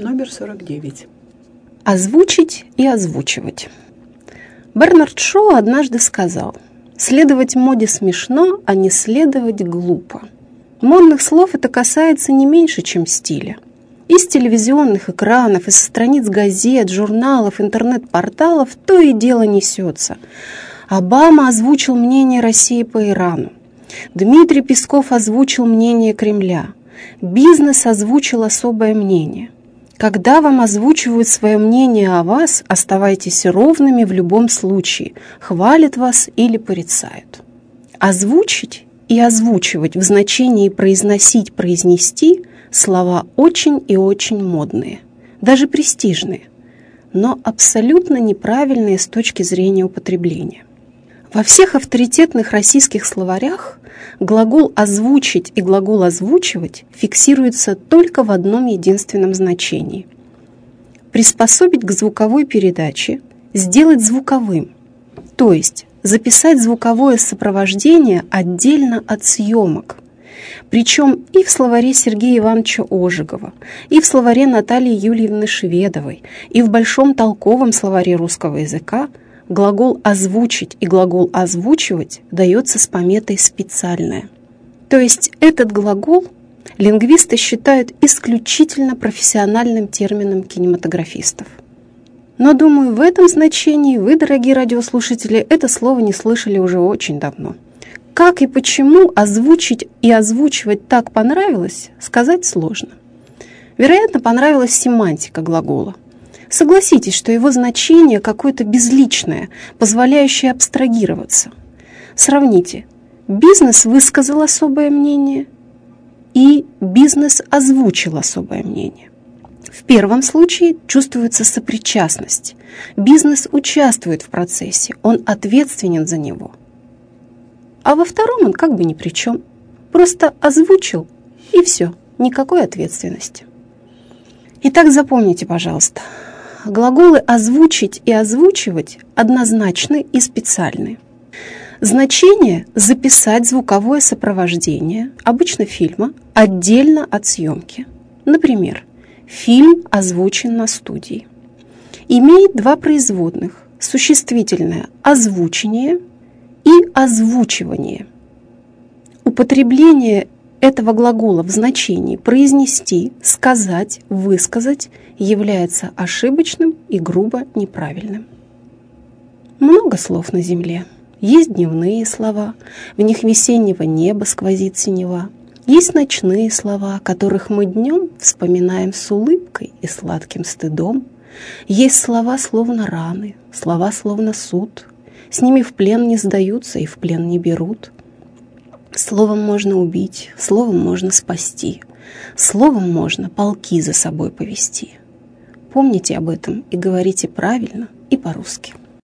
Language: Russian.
Номер 49. Озвучить и озвучивать. Бернард Шоу однажды сказал: «Следовать моде смешно, а не следовать глупо». Модных слов это касается не меньше, чем стиля. Из телевизионных экранов, из страниц газет, журналов, интернет-порталов то и дело несется. Обама озвучил мнение России по Ирану. Дмитрий Песков озвучил мнение Кремля. Бизнес озвучил особое мнение. Когда вам озвучивают свое мнение о вас, оставайтесь ровными в любом случае, хвалят вас или порицают. Озвучить и озвучивать в значении произносить, произнести слова очень и очень модные, даже престижные, но абсолютно неправильные с точки зрения употребления. Во всех авторитетных российских словарях глагол «озвучить» и глагол «озвучивать» фиксируются только в одном единственном значении. Приспособить к звуковой передаче, сделать звуковым, то есть записать звуковое сопровождение отдельно от съемок. Причем и в словаре Сергея Ивановича Ожегова, и в словаре Натальи Юльевны Шведовой, и в Большом толковом словаре русского языка глагол «озвучить» и глагол «озвучивать» дается с пометой «специальное». То есть этот глагол лингвисты считают исключительно профессиональным термином кинематографистов. Но, думаю, в этом значении вы, дорогие радиослушатели, это слово не слышали уже очень давно. Как и почему озвучить и озвучивать так понравилось, сказать сложно. Вероятно, понравилась семантика глагола. Согласитесь, что его значение какое-то безличное, позволяющее абстрагироваться. Сравните. Бизнес высказал особое мнение и бизнес озвучил особое мнение. В первом случае чувствуется сопричастность. Бизнес участвует в процессе, он ответственен за него. А во втором он как бы ни при чем. Просто озвучил, и все, никакой ответственности. Итак, запомните, пожалуйста. Глаголы «озвучить» и «озвучивать» однозначны и специальны. Значение – записать звуковое сопровождение, обычно фильма, отдельно от съемки. Например, фильм озвучен на студии. Имеет два производных – существительное «озвучение» и «озвучивание». Употребление этого глагола в значении «произнести», «сказать», «высказать» является ошибочным и грубо неправильным. Много слов на земле. Есть дневные слова, в них весеннего неба сквозит синева. Есть ночные слова, которых мы днем вспоминаем с улыбкой и сладким стыдом. Есть слова словно раны, слова словно суд. С ними в плен не сдаются и в плен не берут. Словом можно убить, словом можно спасти, словом можно полки за собой повести. Помните об этом и говорите правильно и по-русски.